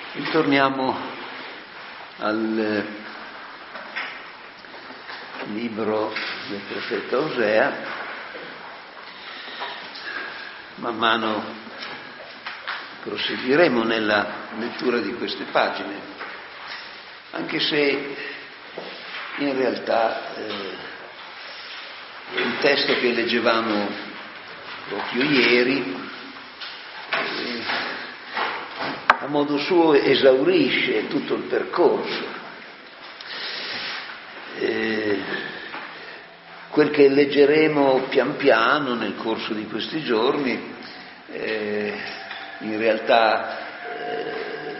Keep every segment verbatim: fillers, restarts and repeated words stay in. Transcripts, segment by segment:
Ritorniamo al libro del profeta Osea. Man mano proseguiremo nella lettura di queste pagine, anche se in realtà eh, il testo che leggevamo proprio ieri eh, a modo suo esaurisce tutto il percorso. Eh, quel che leggeremo pian piano nel corso di questi giorni eh, in realtà eh,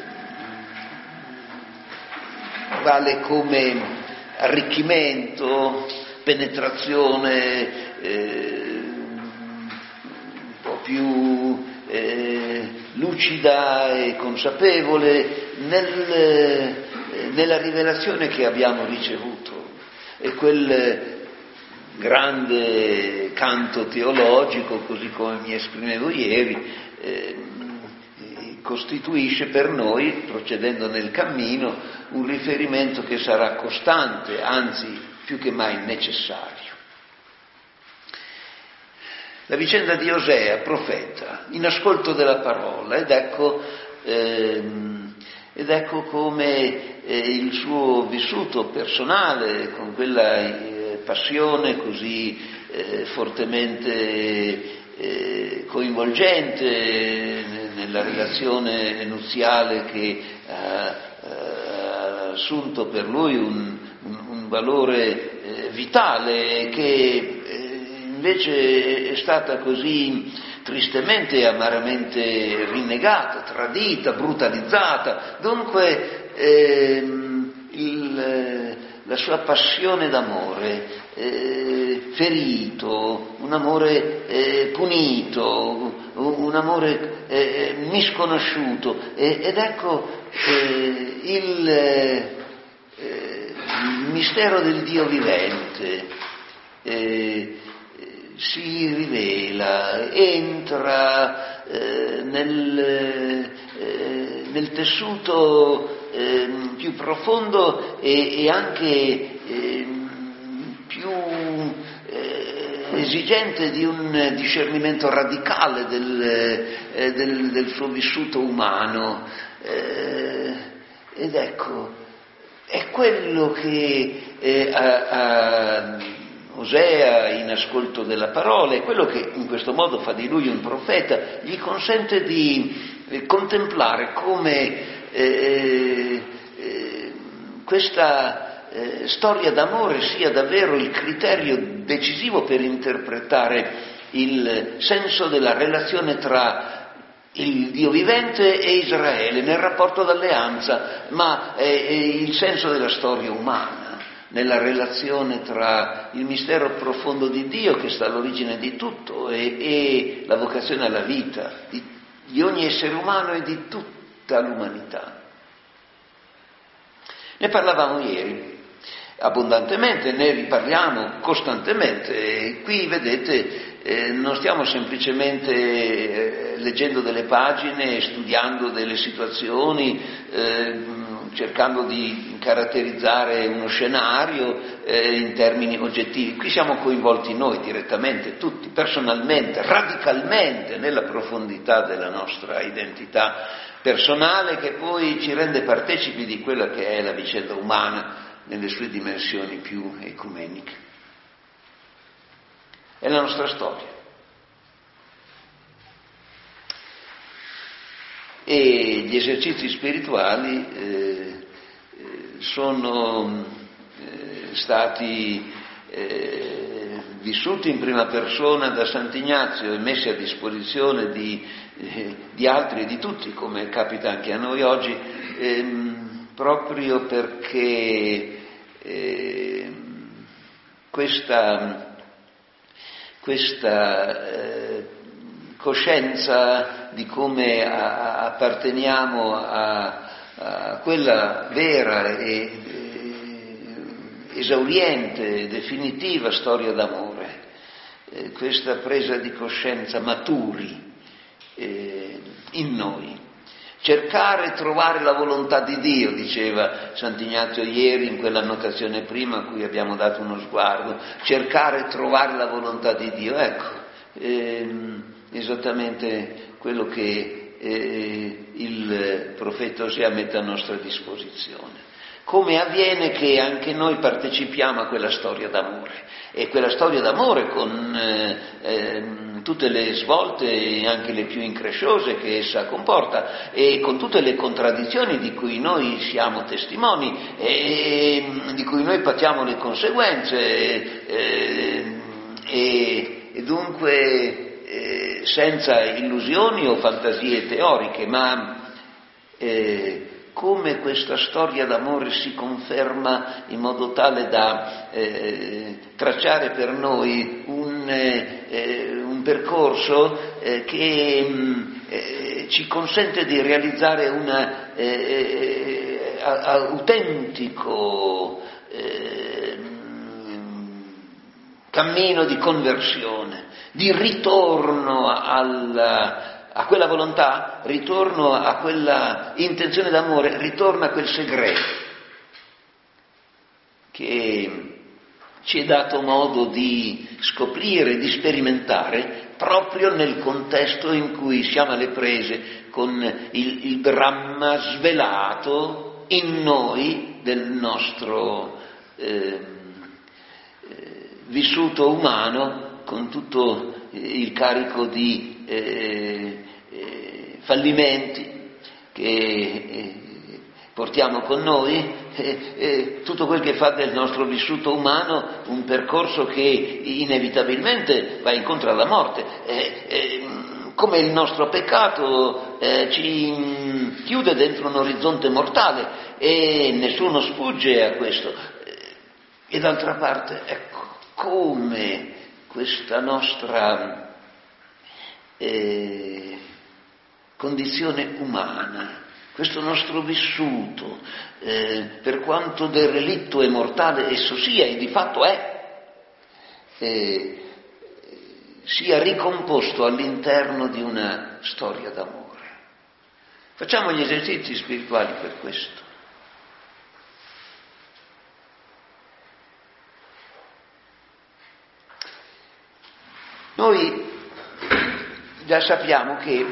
vale come arricchimento, penetrazione eh, un po' più eh, lucida e consapevole nel, eh, nella rivelazione che abbiamo ricevuto. E quel grande canto teologico, così come mi esprimevo ieri, eh, costituisce per noi, procedendo nel cammino, un riferimento che sarà costante, anzi più che mai necessario. La vicenda di Osea, profeta, in ascolto della parola, ed ecco, ehm, ed ecco come eh, il suo vissuto personale, con quella eh, passione così eh, fortemente eh, coinvolgente nella relazione nuziale che ha eh, assunto per lui un, un, un valore eh, vitale, che eh, invece è stata così tristemente e amaramente rinnegata, tradita, brutalizzata. Dunque ehm, il, la sua passione d'amore, eh, ferito, un amore eh, punito, un amore eh, misconosciuto, eh, ed ecco eh, il, eh, il mistero del Dio vivente eh, si rivela, entra eh, nel, eh, nel tessuto eh, più profondo e, e anche eh, più eh, esigente di un discernimento radicale del, eh, del, del suo vissuto umano. Eh, ed ecco, è quello che eh, ha, ha Osea, in ascolto della parola, è quello che in questo modo fa di lui un profeta, gli consente di eh, contemplare come eh, eh, questa eh, storia d'amore sia davvero il criterio decisivo per interpretare il senso della relazione tra il Dio vivente e Israele nel rapporto d'alleanza, ma è, è il senso della storia umana, nella relazione tra il mistero profondo di Dio che sta all'origine di tutto e, e la vocazione alla vita di, di ogni essere umano e di tutta l'umanità. Ne parlavamo ieri abbondantemente, ne riparliamo costantemente e qui vedete eh, non stiamo semplicemente eh, leggendo delle pagine, studiando delle situazioni, eh, cercando di caratterizzare uno scenario eh, in termini oggettivi. Qui siamo coinvolti noi direttamente, tutti, personalmente, radicalmente, nella profondità della nostra identità personale, che poi ci rende partecipi di quella che è la vicenda umana nelle sue dimensioni più ecumeniche. È la nostra storia. E gli esercizi spirituali eh, sono eh, stati eh, vissuti in prima persona da Sant'Ignazio e messi a disposizione di, eh, di altri e di tutti, come capita anche a noi oggi, ehm, proprio perché eh, questa, questa eh, coscienza di come a, a, apparteniamo a, a quella vera e eh, esauriente, definitiva storia d'amore, eh, questa presa di coscienza maturi eh, in noi, cercare e trovare la volontà di Dio, diceva Sant'Ignazio ieri in quell'annotazione prima a cui abbiamo dato uno sguardo, cercare e trovare la volontà di Dio, ecco, ehm, esattamente quello che eh, il profeta Osea mette a nostra disposizione. Come avviene che anche noi partecipiamo a quella storia d'amore, e quella storia d'amore con eh, eh, tutte le svolte, anche le più incresciose che essa comporta, e con tutte le contraddizioni di cui noi siamo testimoni e di cui noi patiamo le conseguenze, eh, e, e dunque eh, senza illusioni o fantasie teoriche, ma eh, come questa storia d'amore si conferma in modo tale da eh, tracciare per noi un, eh, un percorso eh, che mh, eh, ci consente di realizzare un eh, autentico eh, cammino di conversione, di ritorno alla a quella volontà, ritorno a quella intenzione d'amore, ritorno a quel segreto che ci è dato modo di scoprire, di sperimentare proprio nel contesto in cui siamo alle prese con il, il dramma svelato in noi del nostro eh, eh, vissuto umano, con tutto il carico di eh, eh, fallimenti che eh, portiamo con noi, eh, eh, tutto quel che fa del nostro vissuto umano un percorso che inevitabilmente va incontro alla morte, eh, eh, come il nostro peccato eh, ci chiude dentro un orizzonte mortale e nessuno sfugge a questo. E d'altra parte, ecco, come questa nostra Eh, condizione umana, questo nostro vissuto, eh, per quanto derelitto e mortale esso sia, e di fatto è, eh, sia ricomposto all'interno di una storia d'amore. Facciamo gli esercizi spirituali per questo. Noi già sappiamo che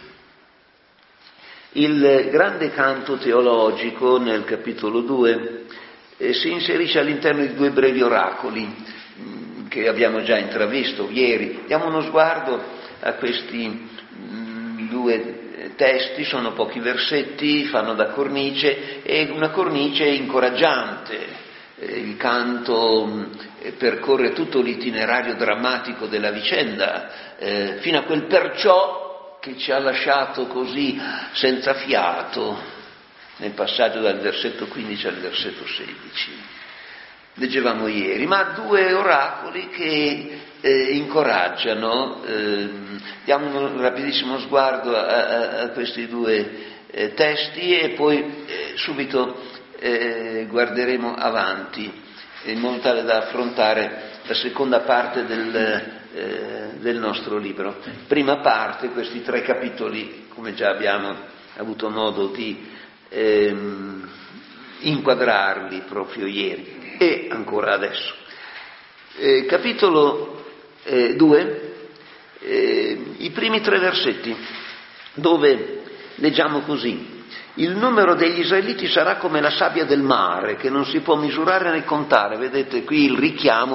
il grande canto teologico nel capitolo due eh, si inserisce all'interno di due brevi oracoli mh, che abbiamo già intravisto ieri. Diamo uno sguardo a questi mh, due testi, sono pochi versetti, fanno da cornice, e una cornice incoraggiante. Il canto percorre tutto l'itinerario drammatico della vicenda, eh, fino a quel perciò che ci ha lasciato così senza fiato nel passaggio dal versetto quindici al versetto sedici. Leggevamo ieri, ma due oracoli che eh, incoraggiano. Eh, diamo un rapidissimo sguardo a, a, a questi due eh, testi e poi eh, subito Eh, guarderemo avanti in modo tale da affrontare la seconda parte del, eh, del nostro libro. Prima parte, questi tre capitoli, come già abbiamo avuto modo di ehm, inquadrarli proprio ieri e ancora adesso. Eh, capitolo due, eh, i primi tre versetti, dove leggiamo così: il numero degli israeliti sarà come la sabbia del mare, che non si può misurare né contare. Vedete qui il richiamo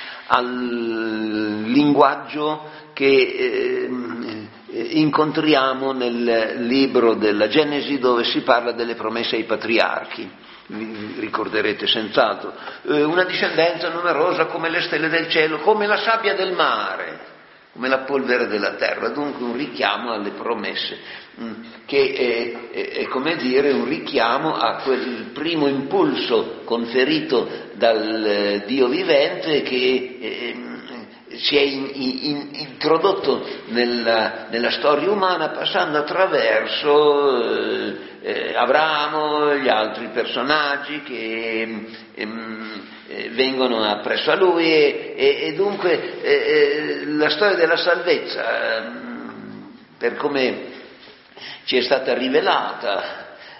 al linguaggio che eh, incontriamo nel libro della Genesi, dove si parla delle promesse ai patriarchi. Vi ricorderete senz'altro. Eh, una discendenza numerosa come le stelle del cielo, come la sabbia del mare, come la polvere della terra. Dunque un richiamo alle promesse, che è, è, è come dire un richiamo a quel primo impulso conferito dal eh, Dio vivente che eh, si è in, in, introdotto nella, nella storia umana, passando attraverso eh, eh, Abramo, gli altri personaggi che eh, eh, vengono appresso a lui, e, e, e dunque eh, la storia della salvezza, eh, per come ci è stata rivelata,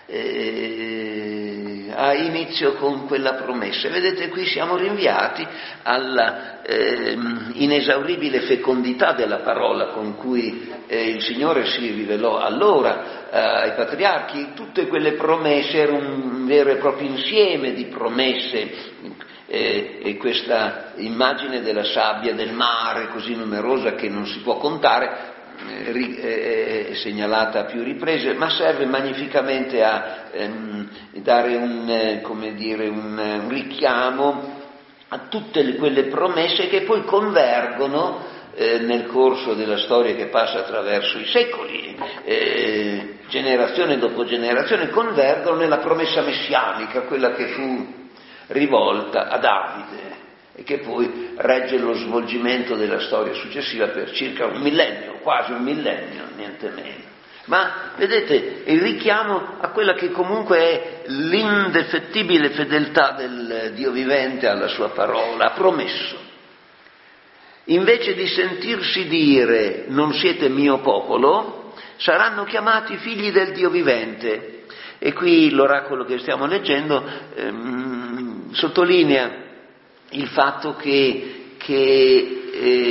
eh, ha inizio con quella promessa. Vedete, qui siamo rinviati alla eh, inesauribile fecondità della parola con cui eh, il Signore si rivelò allora eh, ai patriarchi. Tutte quelle promesse erano un vero e proprio insieme di promesse, eh, e questa immagine della sabbia del mare così numerosa che non si può contare è segnalata a più riprese, ma serve magnificamente a ehm, dare un, eh, come dire, un, un richiamo a tutte le, quelle promesse che poi convergono eh, nel corso della storia che passa attraverso i secoli, eh, generazione dopo generazione, convergono nella promessa messianica, quella che fu rivolta a Davide e che poi regge lo svolgimento della storia successiva per circa un millennio, quasi un millennio, niente meno. Ma vedete, il richiamo a quella che comunque è l'indefettibile fedeltà del Dio vivente alla sua parola, ha promesso. Invece di sentirsi dire non siete mio popolo, saranno chiamati figli del Dio vivente. E qui l'oracolo che stiamo leggendo ehm, sottolinea il fatto che, che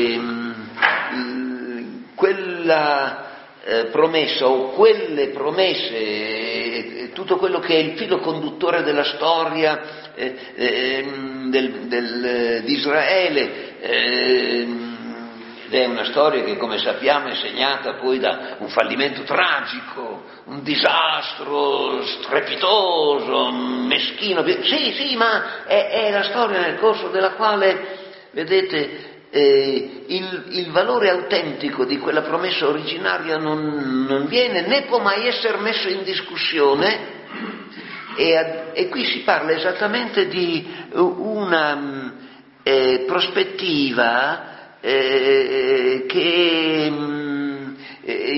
ehm, quella eh, promessa o quelle promesse, eh, tutto quello che è il filo conduttore della storia eh, eh, del, del, di Israele, eh, ed è una storia che, come sappiamo, è segnata poi da un fallimento tragico, un disastro strepitoso, meschino. Sì, sì, ma è, è la storia nel corso della quale, vedete, eh, il, il valore autentico di quella promessa originaria non, non viene né può mai essere messo in discussione, e, e qui si parla esattamente di una eh, prospettiva Eh, che mh, eh,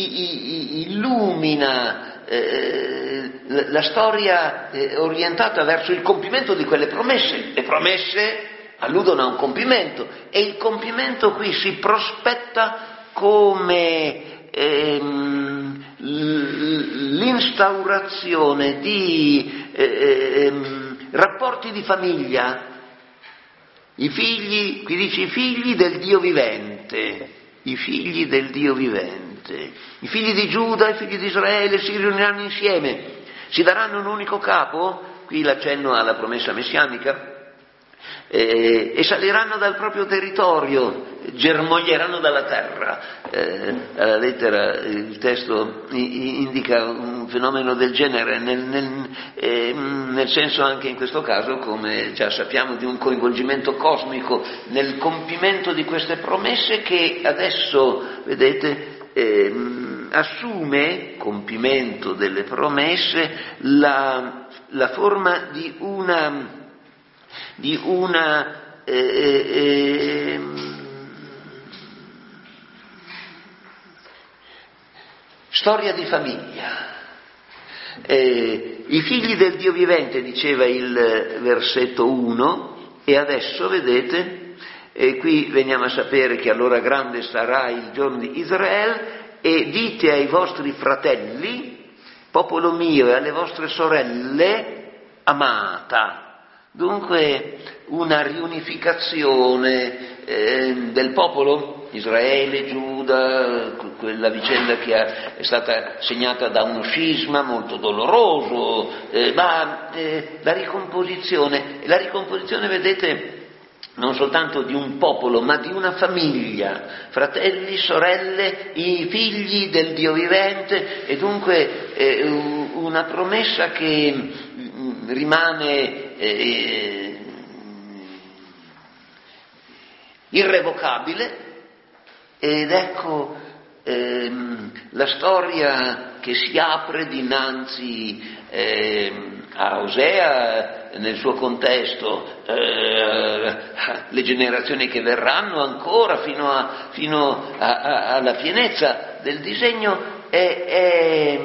illumina eh, la, la storia eh, orientata verso il compimento di quelle promesse. Le promesse alludono a un compimento e il compimento qui si prospetta come ehm, l'instaurazione di ehm, rapporti di famiglia. I figli, qui dice i figli del Dio vivente, i figli del Dio vivente, i figli di Giuda, i figli di Israele si riuniranno insieme, si daranno un unico capo, qui l'accenno alla promessa messianica, eh, e saliranno dal proprio territorio, germoglieranno dalla terra. Eh, la lettera, il testo indica un fenomeno del genere, nel, nel, eh, nel senso anche in questo caso, come già sappiamo, di un coinvolgimento cosmico nel compimento di queste promesse che adesso, vedete, eh, assume, compimento delle promesse, la, la forma di una di una eh, eh, storia di famiglia. Eh, I figli del Dio vivente, diceva il versetto uno, e adesso vedete, eh, qui veniamo a sapere che allora grande sarà il giorno di Israele, e dite ai vostri fratelli, popolo mio, e alle vostre sorelle, amata. Dunque una riunificazione eh, del popolo, Israele, Giuda, quella vicenda che è stata segnata da uno scisma molto doloroso, eh, ma eh, la ricomposizione, la ricomposizione, vedete, non soltanto di un popolo, ma di una famiglia, fratelli, sorelle, i figli del Dio vivente, e dunque eh, una promessa che rimane eh, irrevocabile. Ed ecco ehm, la storia che si apre dinanzi ehm, a Osea nel suo contesto, eh, le generazioni che verranno ancora fino, a, fino a, a, alla pienezza del disegno è, è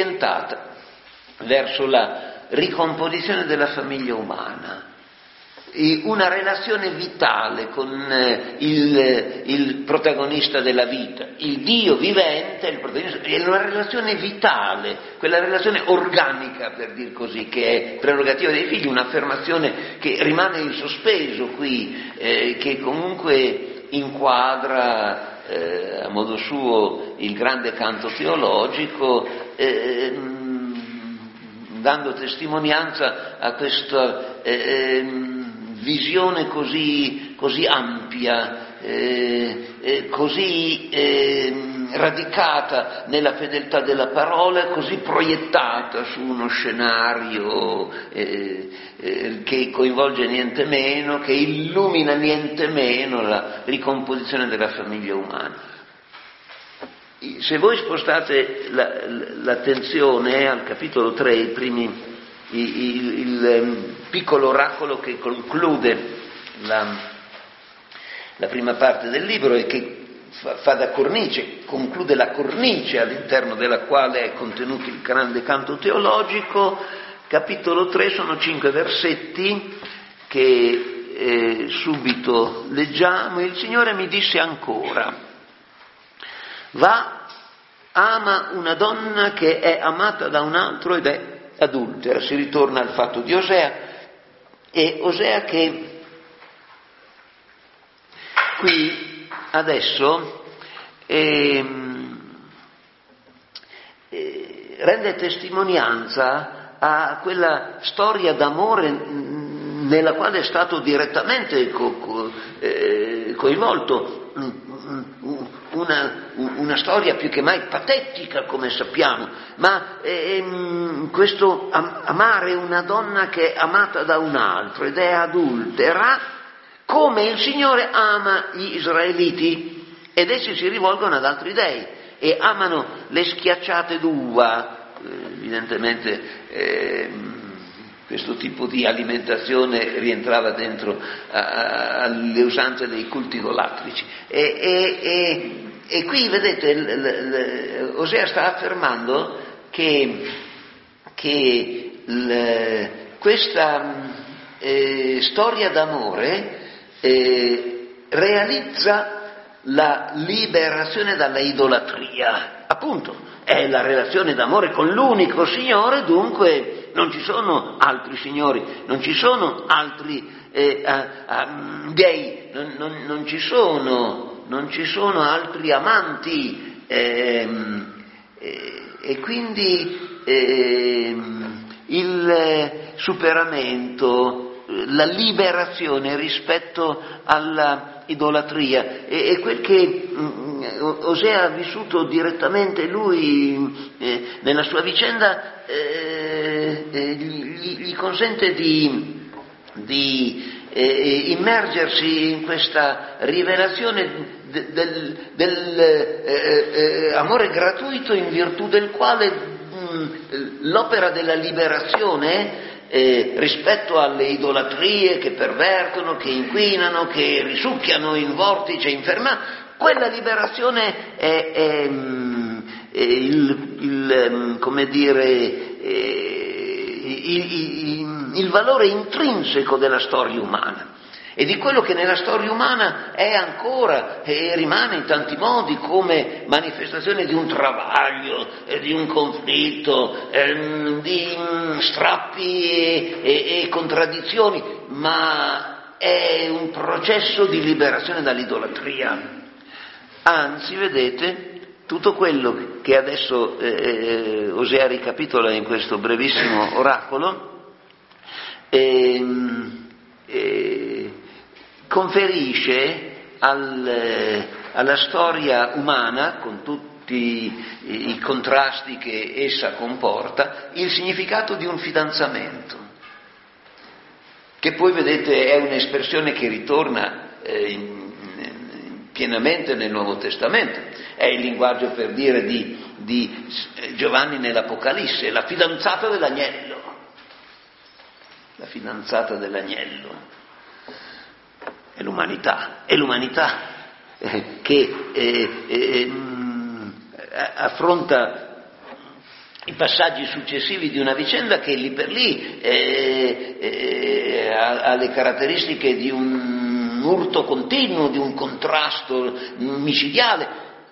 orientata verso la ricomposizione della famiglia umana. una relazione vitale con il, il protagonista della vita, il Dio vivente, il protagonista, è una relazione vitale, quella relazione organica, per dir così, che è prerogativa dei figli, un'affermazione che rimane in sospeso qui, eh, che comunque inquadra eh, a modo suo il grande canto teologico, eh, dando testimonianza a questa eh, visione così, così ampia, eh, eh, così eh, radicata nella fedeltà della parola, così proiettata su uno scenario eh, eh, che coinvolge niente meno, che illumina niente meno la ricomposizione della famiglia umana. Se voi spostate la, l'attenzione al capitolo tre, i primi Il, il, il piccolo oracolo che conclude la, la prima parte del libro e che fa, fa da cornice, conclude la cornice all'interno della quale è contenuto il grande canto teologico, capitolo tre, sono cinque versetti che eh, subito leggiamo. Il Signore mi disse ancora: va, ama una donna che è amata da un altro ed è adultera. Si ritorna al fatto di Osea, e Osea che qui adesso eh, eh, rende testimonianza a quella storia d'amore nella quale è stato direttamente co- co- eh, coinvolto, una, una storia più che mai patetica, come sappiamo, ma ehm, questo am- amare una donna che è amata da un altro ed è adultera, come il Signore ama gli israeliti, ed essi si rivolgono ad altri dei e amano le schiacciate d'uva. Evidentemente ehm, questo tipo di alimentazione rientrava dentro alle usanze dei culti idolatrici. E, e, e, e qui, vedete, l, l, Osea sta affermando che, che l, questa eh, storia d'amore eh, realizza la liberazione dalla idolatria. Appunto, è la relazione d'amore con l'unico Signore, dunque non ci sono altri signori, non ci sono altri eh, ah, ah, dei, non, non, non, ci sono, non ci sono altri amanti, ehm, eh, e quindi ehm, il superamento, la liberazione rispetto alla idolatria è, è quel che mh, Osea ha vissuto direttamente lui eh, nella sua vicenda. Eh, eh, gli, gli consente di, di eh, immergersi in questa rivelazione de, del, del eh, eh, amore gratuito, in virtù del quale mh, l'opera della liberazione Eh, rispetto alle idolatrie che pervertono, che inquinano, che risucchiano in vortice inferma, quella liberazione è, è, è il, il, come dire, il, il, il valore intrinseco della storia umana e di quello che nella storia umana è ancora e rimane in tanti modi come manifestazione di un travaglio, eh, di un conflitto, eh, di mh, strappi e, e, e contraddizioni, ma è un processo di liberazione dall'idolatria. Anzi, vedete, tutto quello che adesso eh, Osea ricapitola in questo brevissimo oracolo ehm, eh, conferisce al, alla storia umana, con tutti i contrasti che essa comporta, il significato di un fidanzamento, che poi, vedete, è un'espressione che ritorna eh, in, in, pienamente nel Nuovo Testamento. È il linguaggio, per dire, di, di Giovanni nell'Apocalisse, la fidanzata dell'agnello, la fidanzata dell'agnello. È l'umanità, è l'umanità eh, che eh, eh, affronta i passaggi successivi di una vicenda che lì per lì eh, eh, ha, ha le caratteristiche di un urto continuo, di un contrasto micidiale.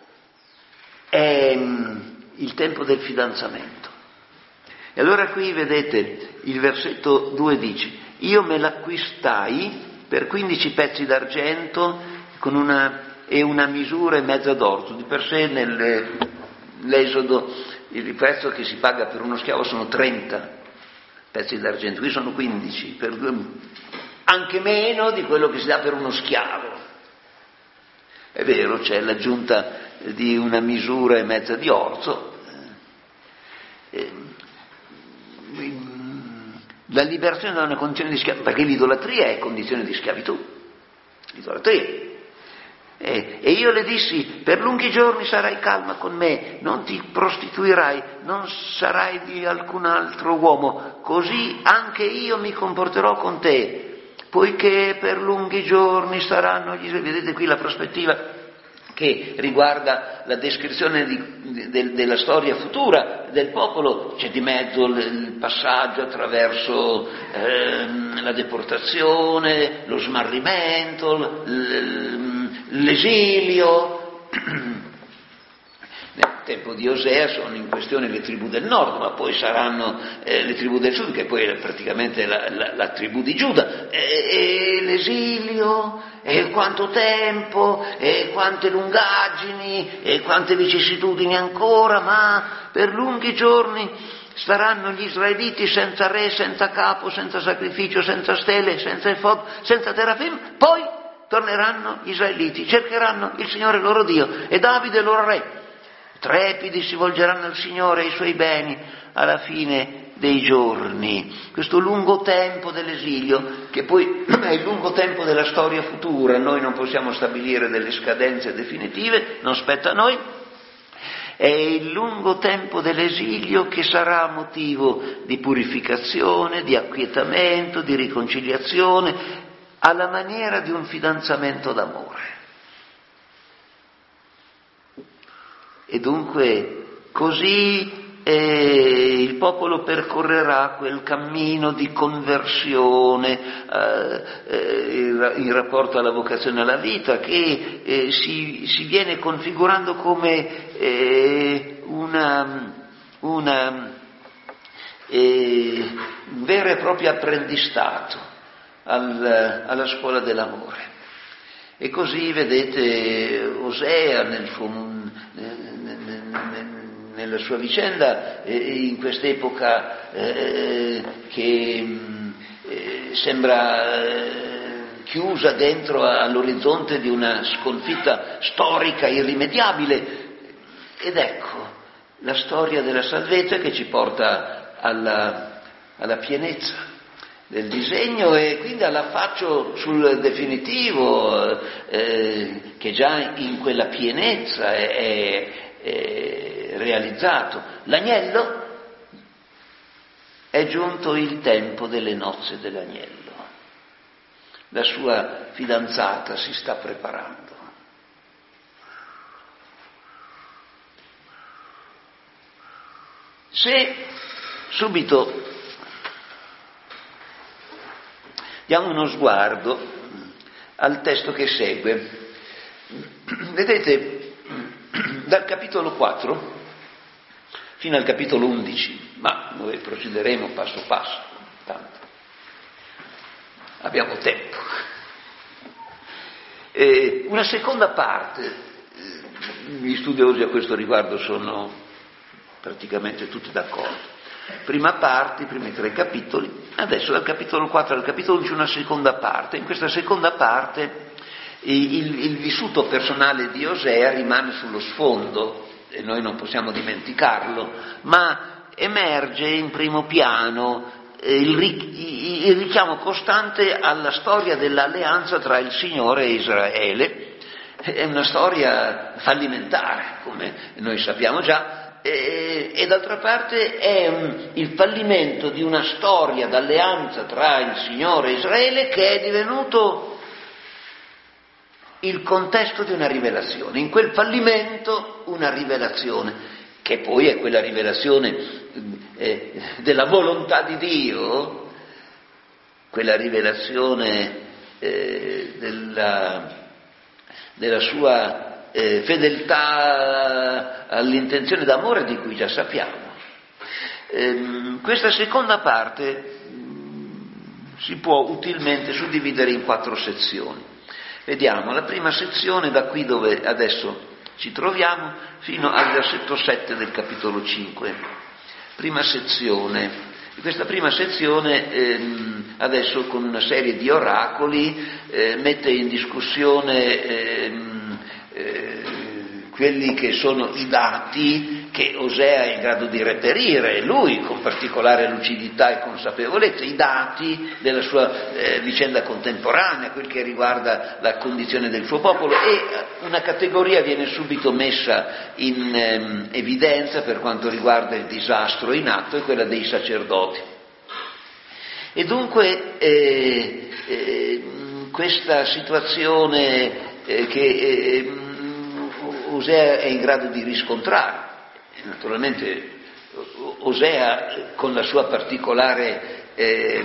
È il tempo del fidanzamento. E allora qui vedete il versetto due dice: io me l'acquistai per quindici pezzi d'argento con una, e una misura e mezza d'orzo. Di per sé nell'Esodo il prezzo che si paga per uno schiavo sono trenta pezzi d'argento, qui sono quindici, per due, anche meno di quello che si dà per uno schiavo. È vero, c'è l'aggiunta di una misura e mezza di orzo. La liberazione da una condizione di schiavitù, perché l'idolatria è condizione di schiavitù, l'idolatria. E, e io le dissi: per lunghi giorni sarai calma con me, non ti prostituirai, non sarai di alcun altro uomo, così anche io mi comporterò con te, poiché per lunghi giorni saranno gli israeliti. Vedete qui la prospettiva che riguarda la descrizione di, de, della storia futura del popolo. C'è di mezzo il, il passaggio attraverso ehm, la deportazione, lo smarrimento, l, l'esilio. Nel tempo di Osea sono in questione le tribù del nord, ma poi saranno eh, le tribù del sud, che poi è praticamente la, la, la tribù di Giuda, e, e l'esilio, e quanto tempo, e quante lungaggini, e quante vicissitudini ancora, ma per lunghi giorni staranno gli israeliti senza re, senza capo, senza sacrificio, senza stele, senza efod, senza terafim. Poi torneranno gli israeliti, cercheranno il Signore loro Dio e Davide loro re. Trepidi si volgeranno al Signore e ai suoi beni alla fine dei giorni. Questo lungo tempo dell'esilio, che poi è il lungo tempo della storia futura, noi non possiamo stabilire delle scadenze definitive, non spetta a noi, è il lungo tempo dell'esilio che sarà motivo di purificazione, di acquietamento, di riconciliazione, alla maniera di un fidanzamento d'amore. E dunque così eh, il popolo percorrerà quel cammino di conversione eh, eh, in rapporto alla vocazione alla vita, che eh, si, si viene configurando come eh, una, una eh, un vero e proprio apprendistato al, alla scuola dell'amore. E così vedete Osea nel suo nella sua vicenda, eh, in quest'epoca eh, che eh, sembra eh, chiusa dentro all'orizzonte di una sconfitta storica irrimediabile, ed ecco la storia della salvezza che ci porta alla, alla pienezza del disegno e quindi all'affaccio sul definitivo eh, che già in quella pienezza è, è, è realizzato. L'agnello, è giunto il tempo delle nozze dell'agnello, la sua fidanzata si sta preparando. Se subito diamo uno sguardo al testo che segue, vedete, dal capitolo quattro fino al capitolo undici, ma noi procederemo passo passo, tanto abbiamo tempo. E una seconda parte, gli studiosi a questo riguardo sono praticamente tutti d'accordo. Prima parte, i primi tre capitoli, adesso dal capitolo quattro al capitolo undici una seconda parte. In questa seconda parte il, il vissuto personale di Osea rimane sullo sfondo, e noi non possiamo dimenticarlo, ma emerge in primo piano il, il richiamo costante alla storia dell'alleanza tra il Signore e Israele. È una storia fallimentare, come noi sappiamo già, e, e d'altra parte è un, il fallimento di una storia d'alleanza tra il Signore e Israele che è divenuto il contesto di una rivelazione. In quel fallimento una rivelazione che poi è quella rivelazione eh, della volontà di Dio, quella rivelazione eh, della, della sua eh, fedeltà all'intenzione d'amore di cui già sappiamo. Ehm, questa seconda parte mh, si può utilmente suddividere in quattro sezioni. Vediamo la prima sezione da qui dove adesso ci troviamo fino al versetto sette del capitolo cinque. Prima sezione. Questa prima sezione ehm, adesso con una serie di oracoli eh, mette in discussione ehm, eh, quelli che sono i dati che Osea è in grado di reperire, lui con particolare lucidità e consapevolezza, i dati della sua eh, vicenda contemporanea, quel che riguarda la condizione del suo popolo, e una categoria viene subito messa in ehm, evidenza per quanto riguarda il disastro in atto, è quella dei sacerdoti. E dunque eh, eh, questa situazione eh, che eh, Osea è in grado di riscontrare, naturalmente Osea con la sua particolare eh,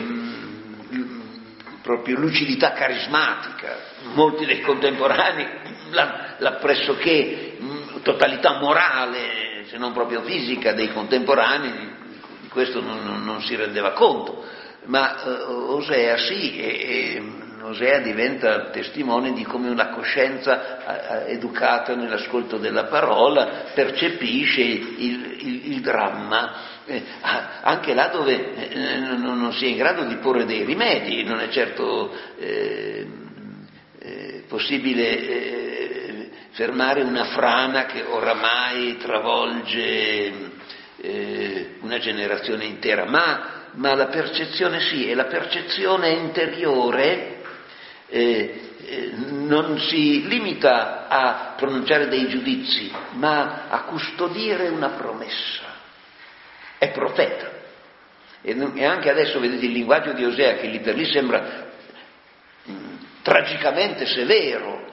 proprio lucidità carismatica, molti dei contemporanei, la, la pressoché totalità morale, se non proprio fisica, dei contemporanei, di questo non, non, non si rendeva conto, ma eh, Osea sì, e, e Osea diventa testimone di come una coscienza educata nell'ascolto della parola percepisce il, il, il dramma, eh, anche là dove eh, non, non si è in grado di porre dei rimedi. Non è certo eh, eh, possibile eh, fermare una frana che oramai travolge eh, una generazione intera, ma, ma la percezione sì, e la percezione interiore Eh, eh, non si limita a pronunciare dei giudizi, ma a custodire una promessa. È profeta. E, e anche adesso vedete il linguaggio di Osea, che lì per lì sembra mh, tragicamente severo,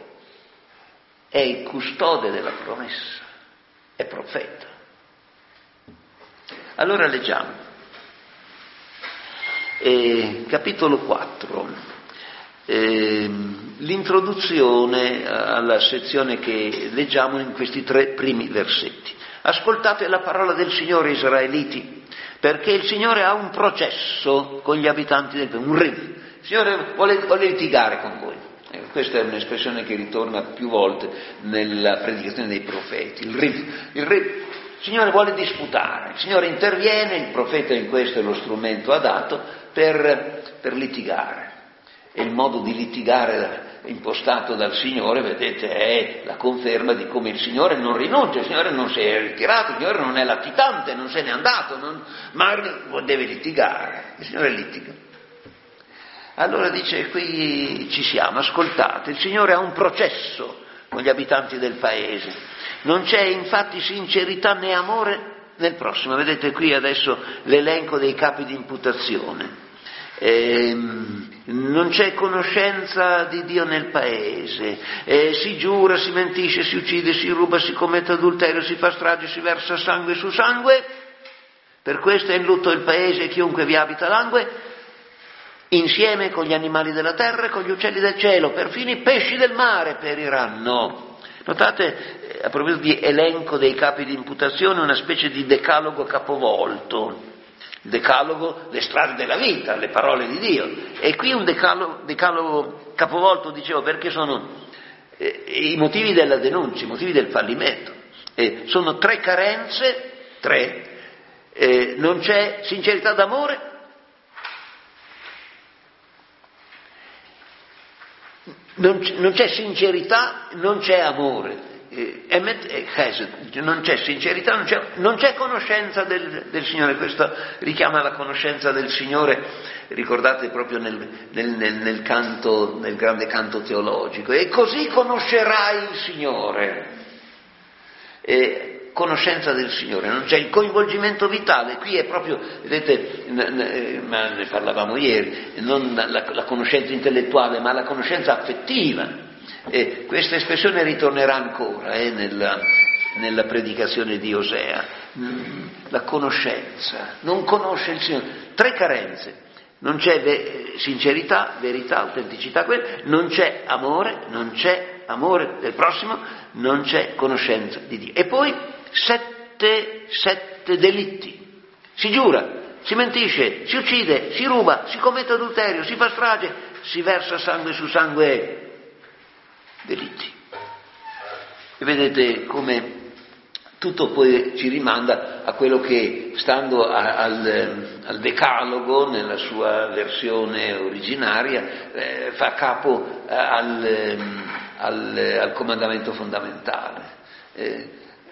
è il custode della promessa, è profeta. Allora leggiamo. Eh, capitolo quattro. Eh, l'introduzione alla sezione che leggiamo in questi tre primi versetti. Ascoltate la parola del Signore, israeliti, perché il Signore ha un processo con gli abitanti del paese, un riv. Il Signore vuole, vuole litigare con voi. Eh, questa è un'espressione che ritorna più volte nella predicazione dei profeti. Il riv. Il riv. Il Signore vuole disputare, il Signore interviene, il profeta in questo è lo strumento adatto per, per litigare. E il modo di litigare impostato dal Signore, vedete, è la conferma di come il Signore non rinuncia, il Signore non si è ritirato, il Signore non è latitante, non se n'è andato, non, ma deve litigare, il Signore litiga. Allora dice, qui ci siamo, ascoltate, il Signore ha un processo con gli abitanti del paese, non c'è infatti sincerità né amore nel prossimo. Vedete qui adesso l'elenco dei capi di imputazione. Eh, non c'è conoscenza di Dio nel paese, eh, si giura, si mentisce, si uccide, si ruba, si commette adulterio, si fa strage, si versa sangue su sangue. Per questo è in lutto il paese e chiunque vi abita langue, insieme con gli animali della terra e con gli uccelli del cielo, perfino i pesci del mare periranno. Notate, eh, a proposito di elenco dei capi di imputazione, una specie di decalogo capovolto. Il decalogo, le strade della vita, le parole di Dio. E qui un decalogo, decalogo capovolto, dicevo, perché sono eh, i motivi della denuncia, i motivi del fallimento. Eh, sono tre carenze, tre, eh, non c'è sincerità d'amore, non c'è, non c'è sincerità, non c'è amore. Non c'è sincerità, non c'è, non c'è conoscenza del, del Signore. Questo richiama la conoscenza del Signore, ricordate proprio nel, nel, nel, nel canto, nel grande canto teologico. E così conoscerai il Signore. E conoscenza del Signore, non c'è il coinvolgimento vitale. Qui è proprio, vedete, ma ne parlavamo ieri, non la, la conoscenza intellettuale, ma la conoscenza affettiva. E questa espressione ritornerà ancora eh, nella, nella predicazione di Osea. la conoscenza, non conosce il Signore. Tre carenze: non c'è ve- sincerità, verità, autenticità, non c'è amore, non c'è amore del prossimo, non c'è conoscenza di Dio. E poi sette, sette delitti. Si giura, si mentisce, si uccide, si ruba, si commette adulterio, si fa strage, si versa sangue su sangue. Delitti. E vedete come tutto poi ci rimanda a quello che, stando a, al, al Decalogo, nella sua versione originaria, eh, fa capo al, al, al comandamento fondamentale. Eh,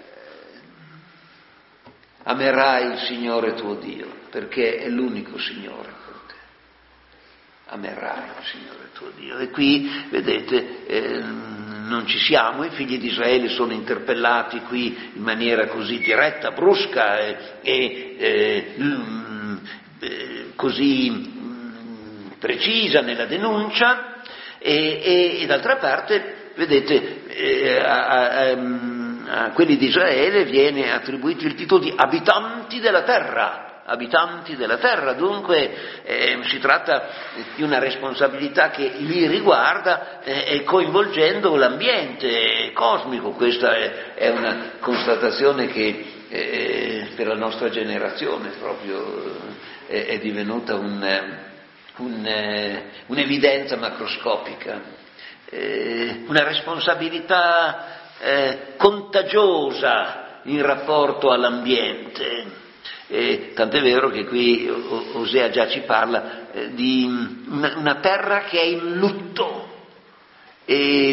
amerai il Signore tuo Dio, perché è l'unico Signore per te. Amerai il Signore tuo Dio. E qui, vedete, eh, non ci siamo, i figli di Israele sono interpellati qui in maniera così diretta, brusca e, e eh, mm, eh, così mm, precisa nella denuncia, e, e, e d'altra parte, vedete, eh, a, a, a quelli di Israele viene attribuito il titolo di abitanti della terra. Abitanti della terra, dunque eh, si tratta di una responsabilità che li riguarda eh, coinvolgendo l'ambiente cosmico. Questa è, è una constatazione che eh, per la nostra generazione proprio eh, è divenuta un, un, un'evidenza macroscopica, eh, una responsabilità eh, contagiosa in rapporto all'ambiente. Eh, tant'è vero che qui Osea già ci parla eh, di una, una terra che è in lutto, e,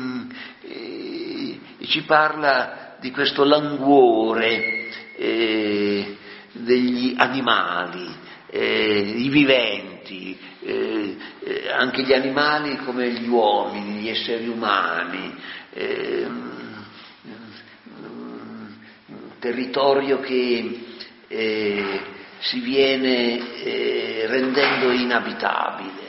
e, e ci parla di questo languore eh, degli animali, eh, i viventi, eh, eh, anche gli animali come gli uomini, gli esseri umani, eh, un territorio che Eh, si viene eh, rendendo inabitabile.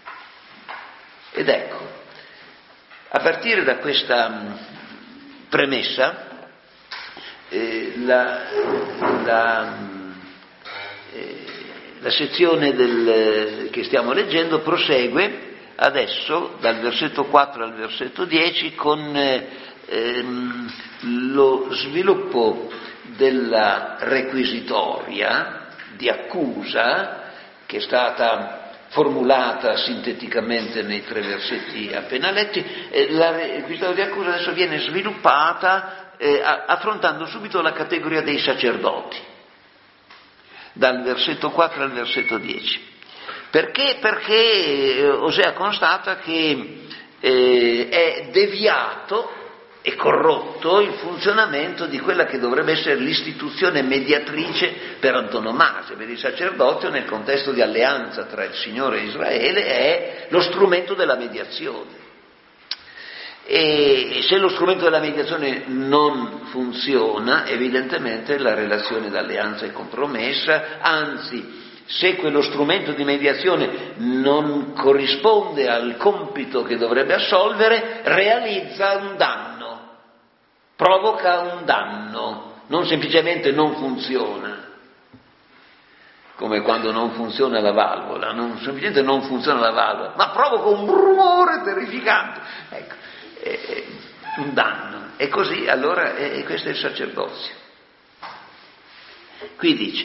Ed ecco, a partire da questa premessa, eh, la, la, eh, la sezione del, che stiamo leggendo prosegue adesso dal versetto quattro al versetto dieci con eh, ehm, lo sviluppo della requisitoria di accusa che è stata formulata sinteticamente nei tre versetti appena letti. Eh, la requisitoria di accusa adesso viene sviluppata eh, affrontando subito la categoria dei sacerdoti, dal versetto quattro al versetto dieci. Perché? Perché Osea constata che eh, è deviato e corrotto il funzionamento di quella che dovrebbe essere l'istituzione mediatrice per antonomasia, per il sacerdozio nel contesto di alleanza tra il Signore e Israele è lo strumento della mediazione. E se lo strumento della mediazione non funziona, evidentemente la relazione d'alleanza è compromessa, anzi, se quello strumento di mediazione non corrisponde al compito che dovrebbe assolvere, realizza un danno. Provoca un danno, non semplicemente non funziona, come quando non funziona la valvola, non, semplicemente non funziona la valvola, ma provoca un rumore terrificante, ecco, è un danno. E così allora è, questo è il sacerdozio. Qui dice,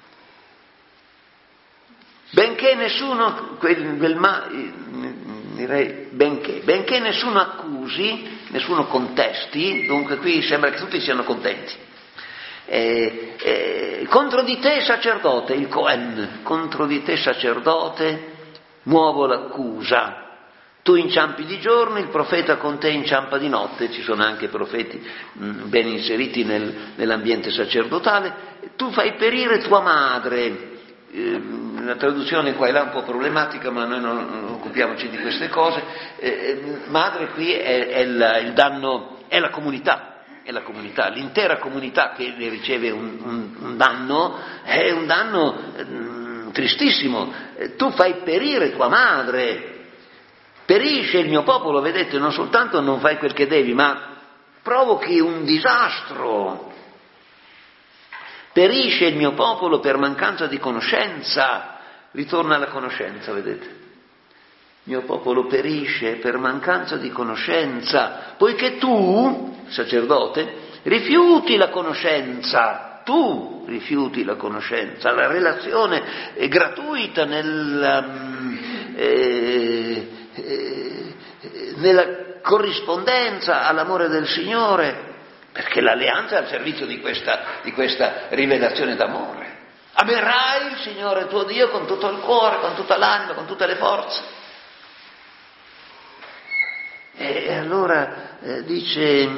benché nessuno, quel, quel ma, direi benché, benché nessuno accusi, nessuno contesti, dunque qui sembra che tutti siano contenti. Eh, eh, contro di te sacerdote, il Cohen, contro di te sacerdote, muovo l'accusa. Tu inciampi di giorno, il profeta con te inciampa di notte, ci sono anche profeti mh, ben inseriti nel, nell'ambiente sacerdotale. Tu fai perire tua madre. Una traduzione qua e là un po' problematica, ma noi non, non occupiamoci di queste cose. Eh, madre qui è, è la, il danno, è la comunità, è la comunità, l'intera comunità che ne riceve un, un, un danno, è un danno eh, tristissimo. Eh, tu fai perire tua madre, perisce il mio popolo, vedete, non soltanto non fai quel che devi, ma provochi un disastro. perisce il mio popolo per mancanza di conoscenza. Ritorna alla conoscenza, vedete? Il mio popolo perisce per mancanza di conoscenza, poiché tu, sacerdote, rifiuti la conoscenza, tu rifiuti la conoscenza, la relazione è gratuita nel, eh, eh, nella corrispondenza all'amore del Signore, perché l'alleanza è al servizio di questa, di questa rivelazione d'amore. Amerai il Signore tuo Dio con tutto il cuore, con tutta l'anima, con tutte le forze. E allora eh, dice,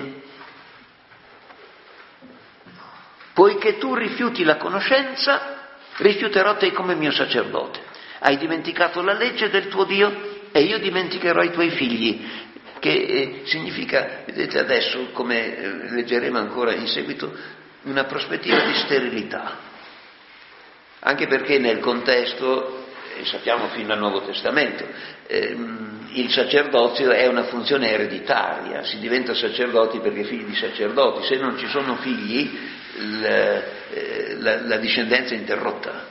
poiché tu rifiuti la conoscenza, rifiuterò te come mio sacerdote. Hai dimenticato la legge del tuo Dio e io dimenticherò i tuoi figli. Che eh, significa, vedete adesso, come eh, leggeremo ancora in seguito, una prospettiva di sterilità. Anche perché nel contesto, eh, sappiamo fin al Nuovo Testamento, ehm, il sacerdozio è una funzione ereditaria, si diventa sacerdoti perché figli di sacerdoti, se non ci sono figli la, eh, la, la discendenza è interrotta.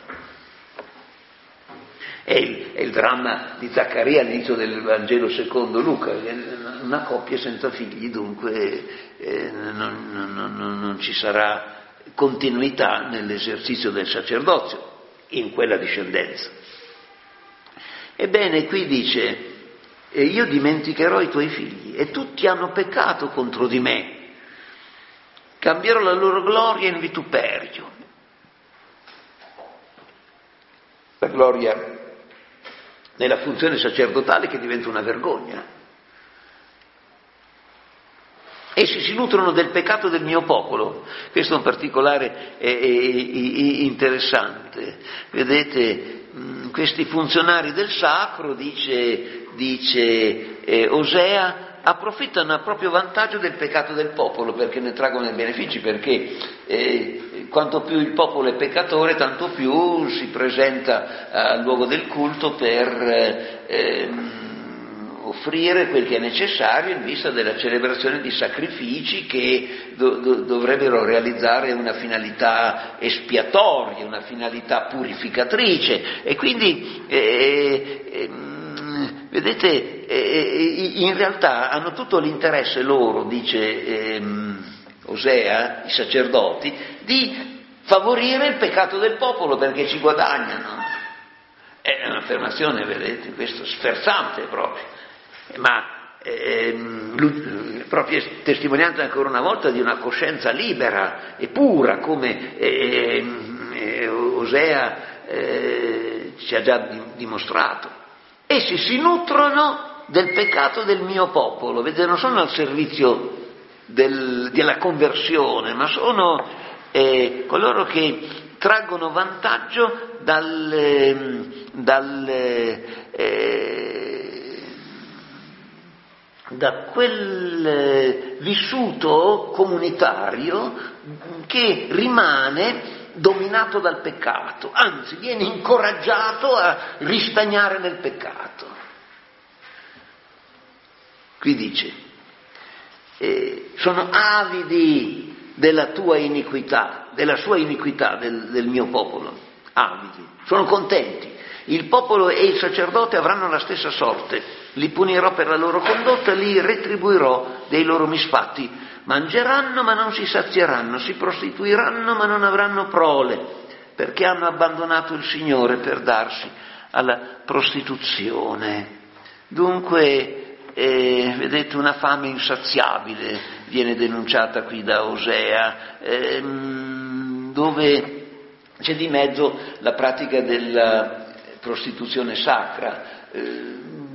È il, è il dramma di Zaccaria all'inizio del Vangelo secondo Luca, una coppia senza figli, dunque eh, non, non, non, non ci sarà continuità nell'esercizio del sacerdozio in quella discendenza. Ebbene, qui dice, e io dimenticherò i tuoi figli, e tutti hanno peccato contro di me, cambierò la loro gloria in vituperio. La gloria nella funzione sacerdotale che diventa una vergogna. Essi si nutrono del peccato del mio popolo. Questo è un particolare eh, eh, interessante. Vedete, mh, questi funzionari del sacro, dice, dice eh, Osea, approfittano a proprio vantaggio del peccato del popolo perché ne traggono i benefici, perché eh, quanto più il popolo è peccatore, tanto più si presenta al luogo del culto per eh, offrire quel che è necessario in vista della celebrazione di sacrifici che do, do, dovrebbero realizzare una finalità espiatoria, una finalità purificatrice, e quindi eh, eh, vedete, eh, in realtà hanno tutto l'interesse loro, dice ehm, Osea, i sacerdoti, di favorire il peccato del popolo perché ci guadagnano. È un'affermazione, vedete, questo sferzante proprio, ma ehm, proprio testimonianza ancora una volta di una coscienza libera e pura, come ehm, eh, Osea eh, ci ha già dimostrato. Essi si nutrono del peccato del mio popolo, vedete, non sono al servizio del, della conversione, ma sono eh, coloro che traggono vantaggio dal, eh, dal, eh, da quel eh, vissuto comunitario che rimane dominato dal peccato, anzi viene incoraggiato a ristagnare nel peccato. Qui dice, eh, sono avidi della tua iniquità, della sua iniquità, del, del mio popolo, avidi, sono contenti. Il popolo e il sacerdote avranno la stessa sorte, li punirò per la loro condotta, li retribuirò dei loro misfatti. Mangeranno ma non si sazieranno, si prostituiranno ma non avranno prole, perché hanno abbandonato il Signore per darsi alla prostituzione. Dunque, eh, vedete, una fame insaziabile viene denunciata qui da Osea, ehm, dove c'è di mezzo la pratica della prostituzione sacra, eh,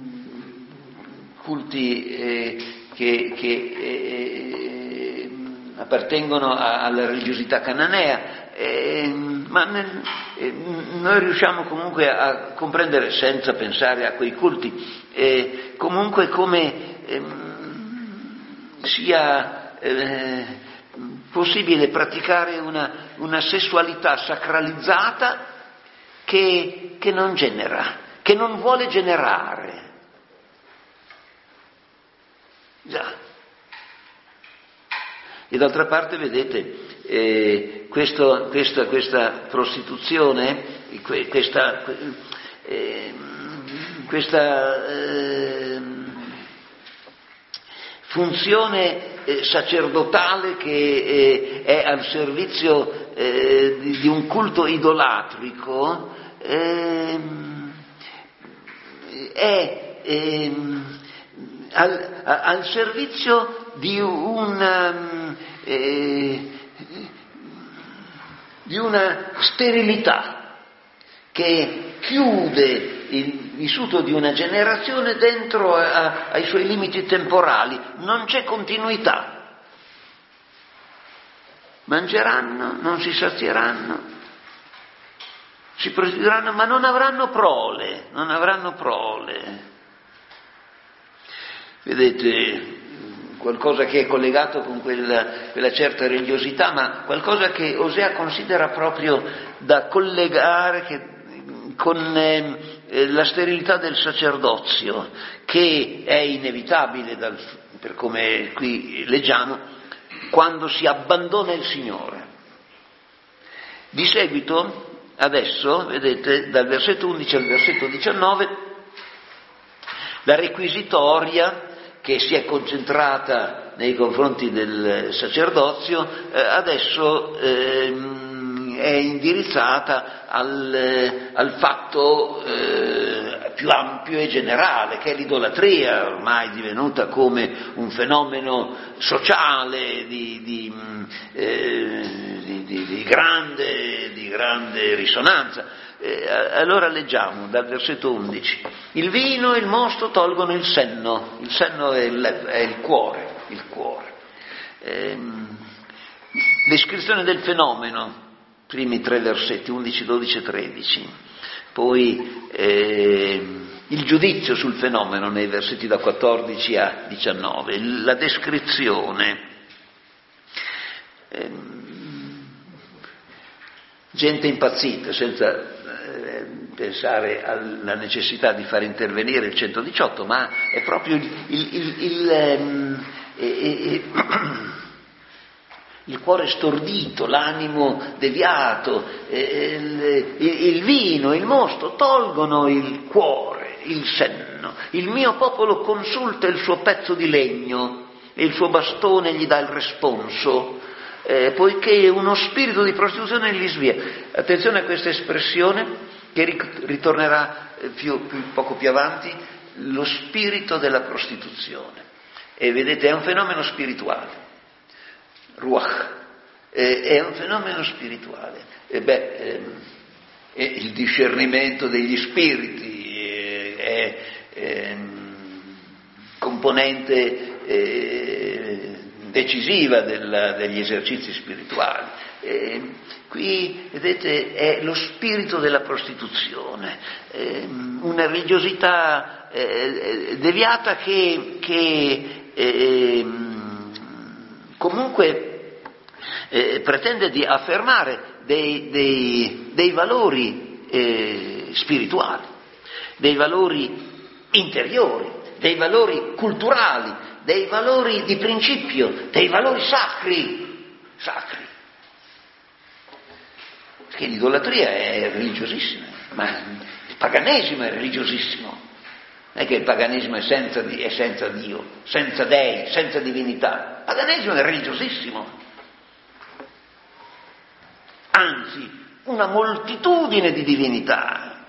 culti eh, che, che eh, appartengono a, alla religiosità cananea, eh, ma nel, eh, noi riusciamo comunque a comprendere, senza pensare a quei culti, eh, comunque come eh, sia eh, possibile praticare una, una sessualità sacralizzata che, che non genera, che non vuole generare. Già. E d'altra parte, vedete, eh, questo, questa, questa prostituzione, questa, eh, questa eh, funzione eh, sacerdotale che eh, è al servizio eh, di, di un culto idolatrico, eh, è eh, al, al servizio di una, eh, di una sterilità che chiude il vissuto di una generazione dentro a, ai suoi limiti temporali. Non c'è continuità. Mangeranno, non si sazieranno, si prostituiranno, ma non avranno prole, non avranno prole. Vedete, qualcosa che è collegato con quella, quella certa religiosità, ma qualcosa che Osea considera proprio da collegare che, con eh, la sterilità del sacerdozio, che è inevitabile, dal, per come qui leggiamo, quando si abbandona il Signore. Di seguito, adesso, vedete, dal versetto undici al versetto diciannove, la requisitoria che si è concentrata nei confronti del sacerdozio, eh, adesso ehm, è indirizzata al, al fatto eh, più ampio e generale, che è l'idolatria, ormai divenuta come un fenomeno sociale di, di, eh, di, di, di, grande, di grande risonanza. Eh, allora leggiamo dal versetto undici: il vino e il mosto tolgono il senno, il senno è il, è il cuore, il cuore. Eh, descrizione del fenomeno, primi tre versetti, undici, dodici e tredici, poi eh, il giudizio sul fenomeno nei versetti da quattordici a diciannove, la descrizione. Eh, gente impazzita, senza pensare alla necessità di far intervenire il centodiciotto, ma è proprio il, il, il, il, ehm, eh, eh, il cuore stordito, l'animo deviato, eh, il, il vino, il mosto tolgono il cuore, il senno. Il mio popolo consulta il suo pezzo di legno e il suo bastone gli dà il responso, eh, poiché uno spirito di prostituzione li svia. Attenzione a questa espressione che ritornerà più, più, poco più avanti, lo spirito della prostituzione. E vedete, è un fenomeno spirituale, ruach, eh, è un fenomeno spirituale. E beh, eh, è il discernimento degli spiriti, eh, è, è componente eh, decisiva della, degli esercizi spirituali. Eh, qui, vedete, è lo spirito della prostituzione, eh, una religiosità eh, deviata che, che eh, comunque eh, pretende di affermare dei, dei, dei valori eh, spirituali, dei valori interiori, dei valori culturali, dei valori di principio, dei valori sacri, sacri. Perché l'idolatria è religiosissima, ma il paganesimo è religiosissimo. Non è che il paganesimo è senza, di, è senza Dio, senza dei, senza divinità. Il paganesimo è religiosissimo. Anzi, una moltitudine di divinità.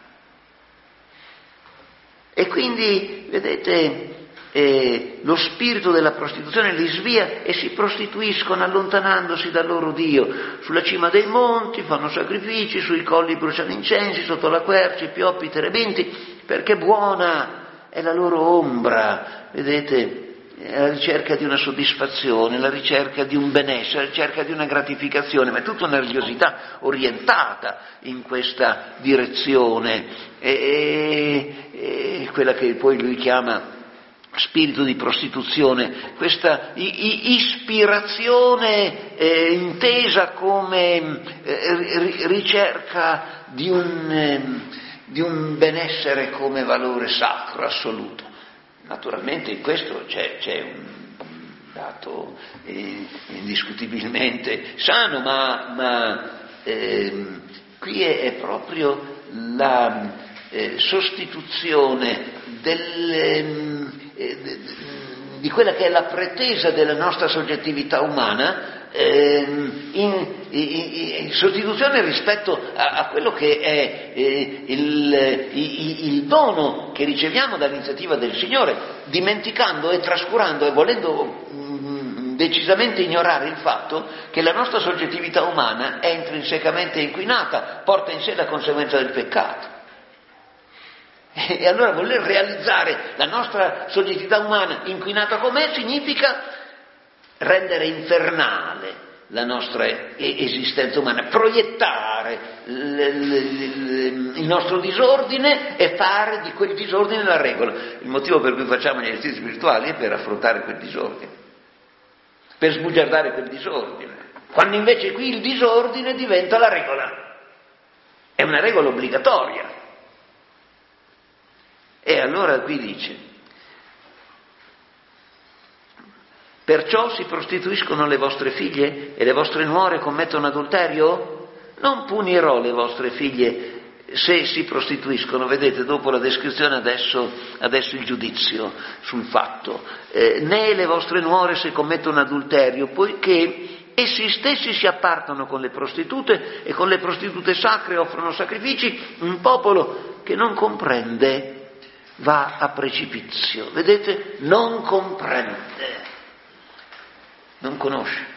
E quindi, vedete, eh, lo spirito della prostituzione li svia e si prostituiscono allontanandosi dal loro Dio. Sulla cima dei monti fanno sacrifici, sui colli bruciano incensi, sotto la quercia, i pioppi, i terebinti, perché buona è la loro ombra, vedete, è la ricerca di una soddisfazione, la ricerca di un benessere, la ricerca di una gratificazione, ma è tutta una religiosità orientata in questa direzione, e, e, e quella che poi lui chiama spirito di prostituzione, questa ispirazione eh, intesa come eh, ricerca di un, eh, di un benessere come valore sacro assoluto. Naturalmente in questo c'è, c'è un, stato eh, indiscutibilmente sano, ma, ma ehm, qui è, è proprio la eh, sostituzione del, eh, di quella che è la pretesa della nostra soggettività umana In, in, in sostituzione rispetto a, a quello che è eh, il, il, il dono che riceviamo dall'iniziativa del Signore, dimenticando e trascurando e volendo mh, decisamente ignorare il fatto che la nostra soggettività umana è intrinsecamente inquinata, porta in sé la conseguenza del peccato. E allora voler realizzare la nostra soggettività umana inquinata com'è significa rendere infernale la nostra esistenza umana, proiettare l- l- l- il nostro disordine e fare di quel disordine la regola. Il motivo per cui facciamo gli esercizi spirituali è per affrontare quel disordine, per sbugiardare quel disordine, quando invece qui il disordine diventa la regola, è una regola obbligatoria. E allora qui dice: perciò si prostituiscono le vostre figlie e le vostre nuore commettono adulterio? Non punirò le vostre figlie se si prostituiscono. Vedete, dopo la descrizione adesso, adesso il giudizio sul fatto. Eh, né le vostre nuore se commettono adulterio, poiché essi stessi si appartano con le prostitute e con le prostitute sacre offrono sacrifici. Un popolo che non comprende va a precipizio. Vedete, non comprende. Non conosce,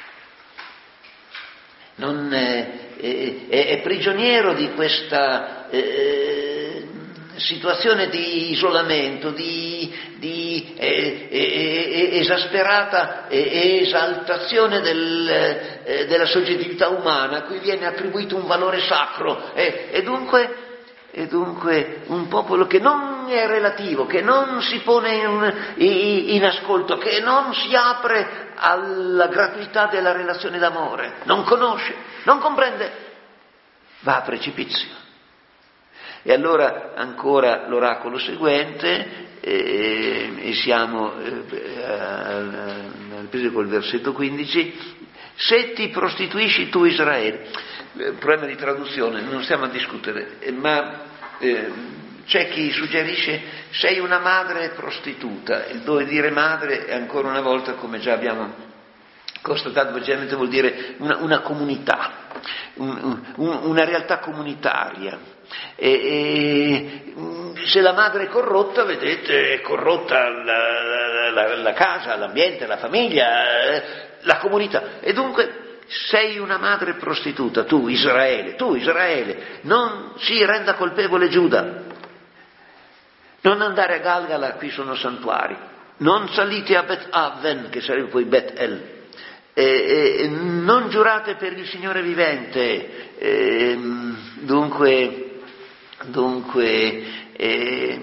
non è, è, è prigioniero di questa eh, situazione di isolamento, di, di eh, eh, esasperata eh, esaltazione del, eh, della soggettività umana, a cui viene attribuito un valore sacro eh, e dunque... E dunque un popolo che non è relativo, che non si pone in, in ascolto, che non si apre alla gratuità della relazione d'amore, non conosce, non comprende, va a precipizio. E allora ancora l'oracolo seguente, eh, e siamo eh, al preso col versetto quindici: se ti prostituisci tu Israele. Problema di traduzione, non stiamo a discutere, ma eh, c'è chi suggerisce sei una madre prostituta. Il dove dire madre è ancora una volta, come già abbiamo constatato precedente, vuol dire una, una comunità, un, un, una realtà comunitaria. E, e, se la madre è corrotta, vedete, è corrotta la, la, la, la casa, l'ambiente, la famiglia, la comunità. E dunque sei una madre prostituta, tu Israele, tu Israele, non si renda colpevole Giuda, non andare a Galgala, qui sono santuari, non salite a Bet Aven, che sarebbe poi Bet El, e, e, non giurate per il Signore vivente, e, dunque, dunque e,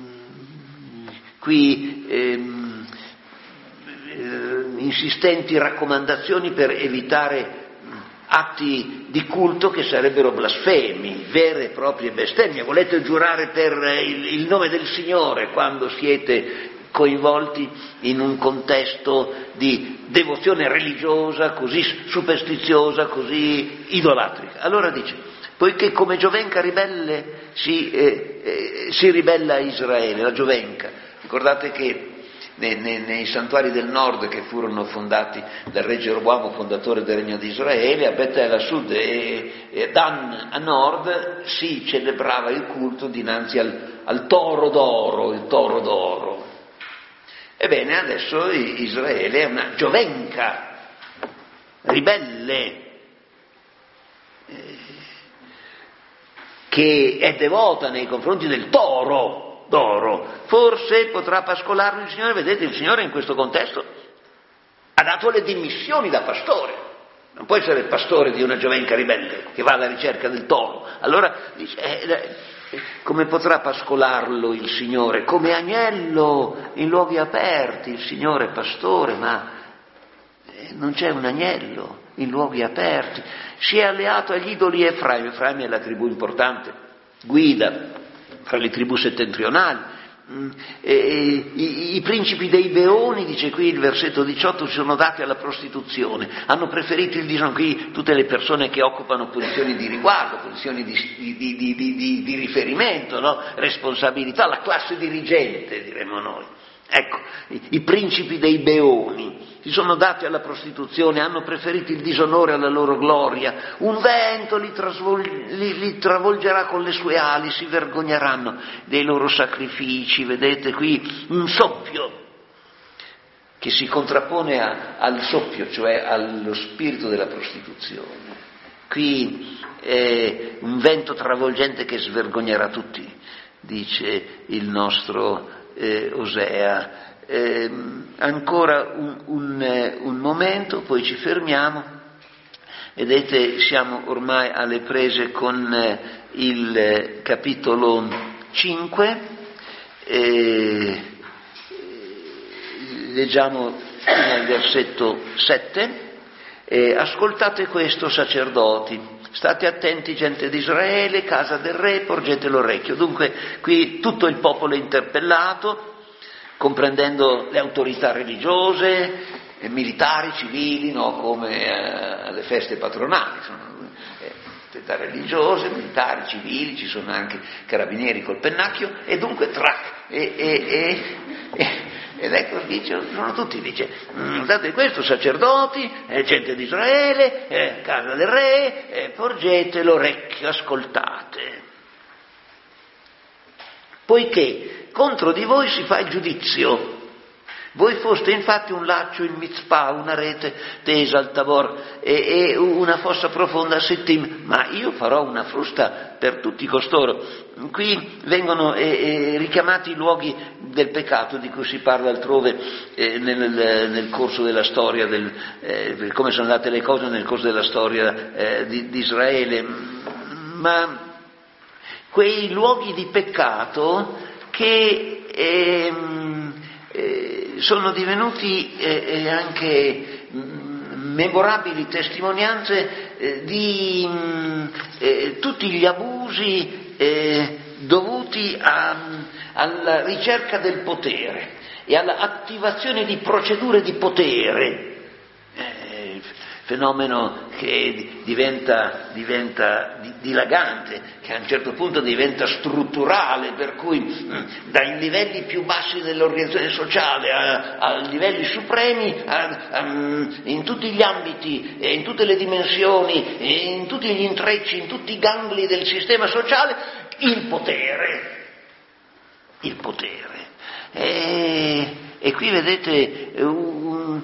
qui e, insistenti raccomandazioni per evitare atti di culto che sarebbero blasfemi, vere e proprie bestemmie. Volete giurare per il, il nome del Signore quando siete coinvolti in un contesto di devozione religiosa, così superstiziosa, così idolatrica. Allora dice, poiché come Giovenca ribelle si, eh, eh, si ribella a Israele, la Giovenca. Ricordate che Nei, nei, nei santuari del nord che furono fondati dal re Geroboamo, fondatore del regno di Israele, a Betel a sud e, e Dan a nord si celebrava il culto dinanzi al, al toro d'oro, il toro d'oro. Ebbene, adesso Israele è una Giovenca, ribelle, eh, che è devota nei confronti del toro d'oro. Forse potrà pascolarlo il Signore. Vedete, il Signore in questo contesto ha dato le dimissioni da pastore. Non può essere il pastore di una Giovenca ribelle che va alla ricerca del toro. Allora dice, eh, come potrà pascolarlo il Signore? Come agnello in luoghi aperti, il Signore è pastore, ma eh, non c'è un agnello in luoghi aperti. Si è alleato agli idoli Efraim. Efraim è la tribù importante, guida fra le tribù settentrionali, E, e, i, i principi dei Beoni, dice qui il versetto diciotto, si sono dati alla prostituzione, hanno preferito il disonore, qui tutte le persone che occupano posizioni di riguardo, posizioni di, di, di, di, di, di riferimento, no? Responsabilità, la classe dirigente diremmo noi. Ecco, i, i principi dei Beoni si sono dati alla prostituzione, hanno preferito il disonore alla loro gloria, un vento li, trasvol- li, li travolgerà con le sue ali, si vergogneranno dei loro sacrifici, vedete qui un soffio che si contrappone a, al soffio, cioè allo spirito della prostituzione, qui è un vento travolgente che svergognerà tutti, dice il nostro eh, Osea. Eh, ancora un, un, un momento, poi ci fermiamo. Vedete, siamo ormai alle prese con eh, il capitolo cinque, eh, leggiamo nel versetto sette, eh, ascoltate questo, sacerdoti, state attenti, gente di Israele, casa del re, porgete l'orecchio. Dunque qui tutto il popolo è interpellato, comprendendo le autorità religiose, eh, militari, civili, no? Come eh, alle feste patronali, sono eh, autorità religiose, militari, civili, ci sono anche carabinieri col pennacchio, e dunque trac, e, e, e, e, ed ecco, dice, sono tutti, dice, guardate questo, sacerdoti, eh, gente di Israele, eh, casa del re, eh, porgete l'orecchio, ascoltate. Poiché contro di voi si fa il giudizio. Voi foste infatti un laccio in Mizpah, una rete tesa al Tabor e, e una fossa profonda a Sittim, ma io farò una frusta per tutti costoro. Qui vengono eh, eh, richiamati i luoghi del peccato di cui si parla altrove eh, nel, nel corso della storia, del, eh, come sono andate le cose nel corso della storia eh, di, di Israele, ma quei luoghi di peccato che ehm, eh, sono divenuti eh, anche mh, memorabili testimonianze eh, di mh, eh, tutti gli abusi eh, dovuti a, alla ricerca del potere e all'attivazione di procedure di potere. Fenomeno che diventa, diventa dilagante, che a un certo punto diventa strutturale, per cui mh, dai livelli più bassi dell'organizzazione sociale a, a livelli supremi, a, a, in tutti gli ambiti, in tutte le dimensioni, in tutti gli intrecci, in tutti i gangli del sistema sociale, il potere, il potere. E, e qui vedete un,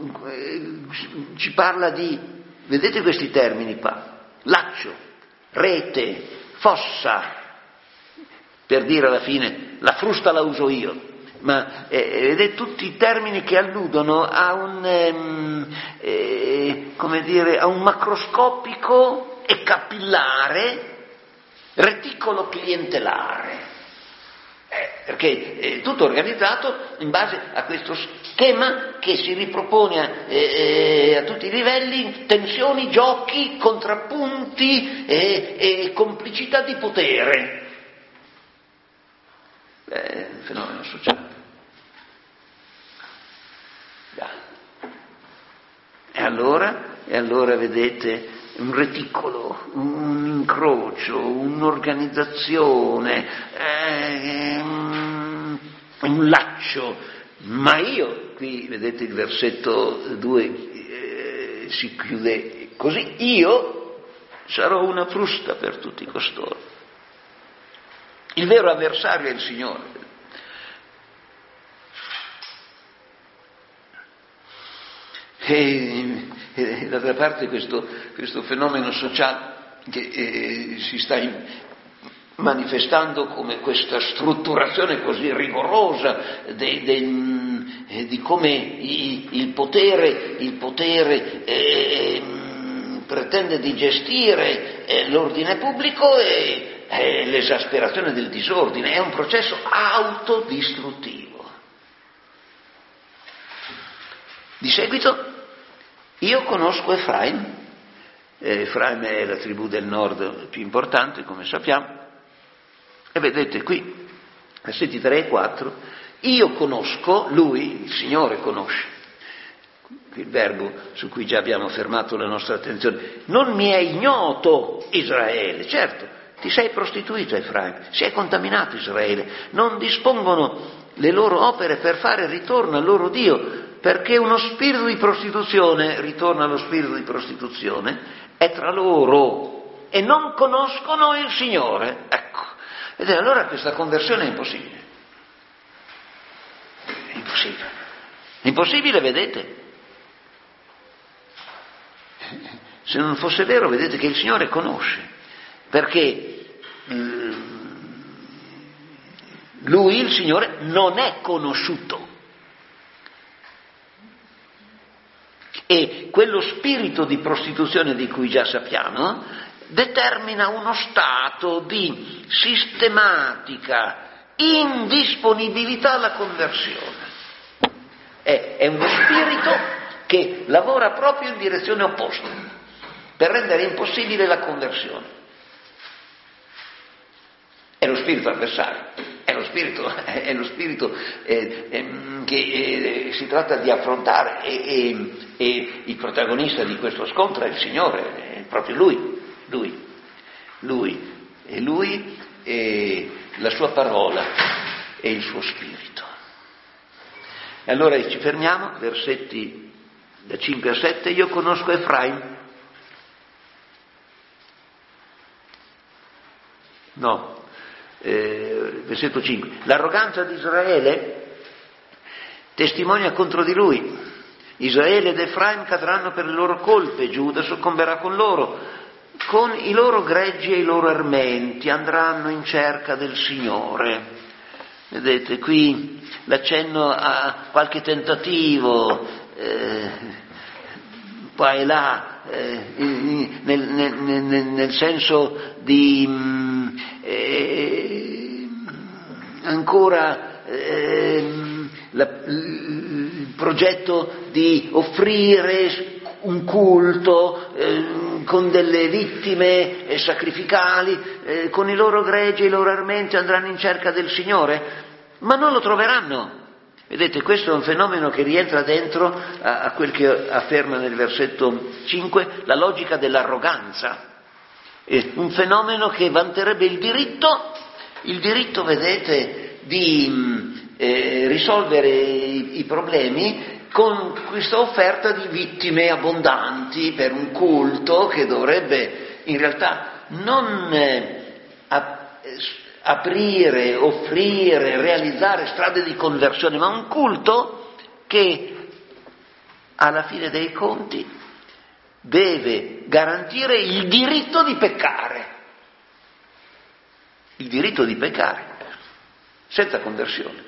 ci parla di, vedete questi termini qua, laccio, rete, fossa, per dire alla fine la frusta la uso io, ma eh, vedete tutti i termini che alludono a un ehm, eh, come dire, a un macroscopico e capillare reticolo clientelare. Eh, perché è tutto organizzato in base a questo schema che si ripropone eh, a tutti i livelli, tensioni, giochi, contrappunti e, e complicità di potere. Beh, un fenomeno sociale. Yeah. E allora, e allora vedete un reticolo, un incrocio, un'organizzazione, eh, un laccio, ma io, qui vedete il versetto due eh, si chiude così, io sarò una frusta per tutti costoro. Il vero avversario è il Signore. E, e d'altra parte questo, questo fenomeno sociale che eh, si sta in, manifestando come questa strutturazione così rigorosa de, de, eh, di come i, il potere, il potere eh, pretende di gestire eh, l'ordine pubblico e eh, l'esasperazione del disordine, è un processo autodistruttivo. Di seguito io conosco Efraim, Efraim è la tribù del nord più importante, come sappiamo, e vedete qui versetti tre e quattro, io conosco, lui, il Signore conosce, il verbo su cui già abbiamo fermato la nostra attenzione, non mi è ignoto Israele, certo, ti sei prostituito Efraim, si è contaminato Israele, non dispongono le loro opere per fare ritorno al loro Dio, perché uno spirito di prostituzione, ritorna allo spirito di prostituzione, è tra loro e non conoscono il Signore. Ecco, ed è allora questa conversione è impossibile. È impossibile. È impossibile, vedete? Se non fosse vero, vedete che il Signore conosce, perché Lui, il Signore, non è conosciuto. E quello spirito di prostituzione di cui già sappiamo determina uno stato di sistematica indisponibilità alla conversione. È, è uno spirito che lavora proprio in direzione opposta per rendere impossibile la conversione. È lo spirito avversario, è lo spirito, è lo spirito eh, eh, che eh, si tratta di affrontare e, e, e il protagonista di questo scontro è il Signore, è proprio Lui, Lui, Lui, e Lui e la Sua parola e il Suo Spirito. E allora ci fermiamo, versetti da cinque a sette, io conosco Efraim. No. Eh, versetto cinque, l'arroganza di Israele testimonia contro di lui, Israele ed Efraim cadranno per le loro colpe, Giuda soccomberà con loro, con i loro greggi e i loro armenti andranno in cerca del Signore. Vedete qui l'accenno a qualche tentativo eh, qua e là eh, nel, nel, nel, nel senso di mh, eh, ancora eh, la, il progetto di offrire un culto eh, con delle vittime eh, sacrificali, eh, con i loro greggi e i loro armenti andranno in cerca del Signore, ma non lo troveranno. Vedete, questo è un fenomeno che rientra dentro a, a quel che afferma nel versetto cinque la logica dell'arroganza. È un fenomeno che vanterebbe il diritto, il diritto, vedete, di eh, risolvere i, i problemi con questa offerta di vittime abbondanti per un culto che dovrebbe in realtà non eh, aprire, offrire, realizzare strade di conversione, ma un culto che alla fine dei conti deve garantire il diritto di peccare, il diritto di peccare, senza conversione,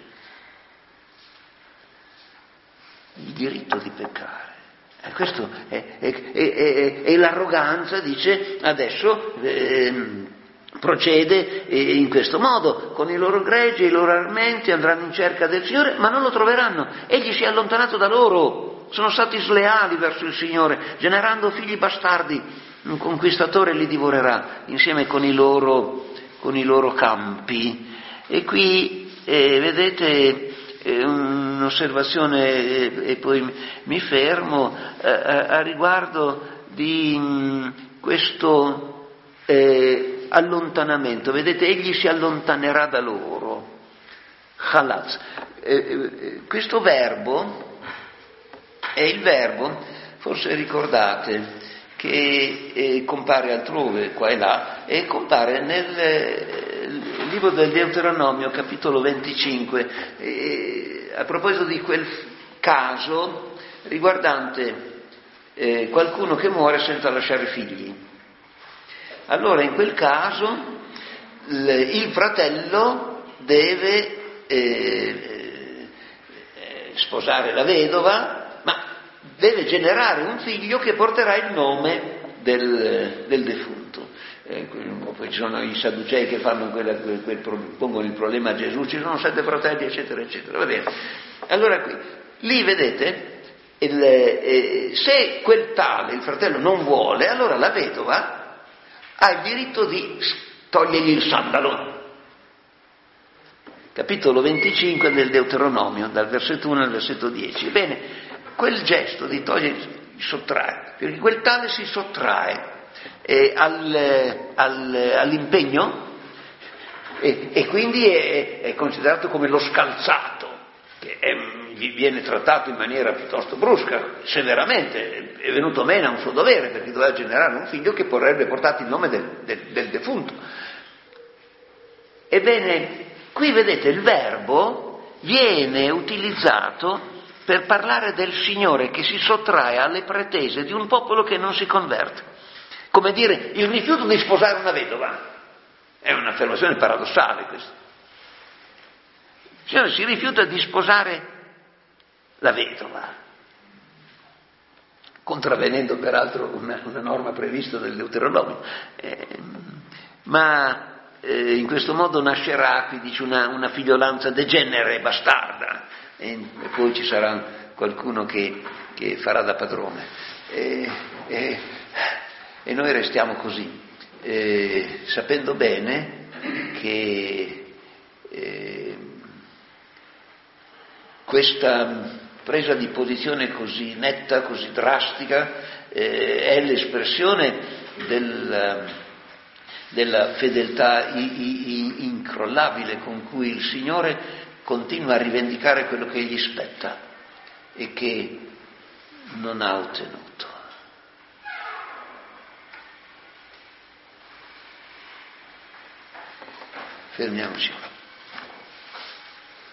il diritto di peccare. E questo è, è, è, è, è l'arroganza, dice, adesso eh, procede in questo modo, con i loro greggi e i loro armenti andranno in cerca del Signore, ma non lo troveranno, egli si è allontanato da loro, sono stati sleali verso il Signore, generando figli bastardi, un conquistatore li divorerà insieme con i loro, con i loro campi. E qui eh, vedete eh, un'osservazione eh, e poi mi fermo eh, a, a riguardo di mh, questo eh, allontanamento. Vedete, egli si allontanerà da loro. Halaz. Eh, eh, questo verbo è il verbo, forse ricordate, che eh, compare altrove, qua e là, e compare nel eh, libro del Deuteronomio, capitolo venticinque, eh, a proposito di quel caso riguardante eh, qualcuno che muore senza lasciare figli. Allora, in quel caso, l- il fratello deve eh, eh, sposare la vedova, ma deve generare un figlio che porterà il nome del, del defunto. Eh, poi ci sono i sadducei che fanno quella, quel, quel, pongono il problema a Gesù, ci sono sette fratelli, eccetera, eccetera. Va bene. Allora qui, lì vedete, il, eh, se quel tale, il fratello, non vuole, allora la vedova ha il diritto di togliergli il sandalo. capitolo venticinque del Deuteronomio, dal versetto uno al versetto dieci. Ebbene, quel gesto di togliere, sottrae, perché quel tale si sottrae eh, al, al, all'impegno e, e quindi è, è considerato come lo scalzato, che è, viene trattato in maniera piuttosto brusca, severamente, è venuto meno a un suo dovere perché doveva generare un figlio che vorrebbe portato il nome del, del, del defunto. Ebbene, qui vedete il verbo viene utilizzato per parlare del Signore che si sottrae alle pretese di un popolo che non si converte. Come dire, il rifiuto di sposare una vedova. È un'affermazione paradossale questa. Il Signore si rifiuta di sposare la vedova, contravvenendo peraltro una, una norma prevista del Deuteronomio. Eh, ma eh, in questo modo nascerà, qui dice, una, una figliolanza degenere, bastarda, e, e poi ci sarà qualcuno che, che farà da padrone. E, e, e noi restiamo così, eh, sapendo bene che eh, questa presa di posizione così netta, così drastica, eh, è l'espressione del, della fedeltà i, i, incrollabile con cui il Signore continua a rivendicare quello che gli spetta e che non ha ottenuto. Fermiamoci.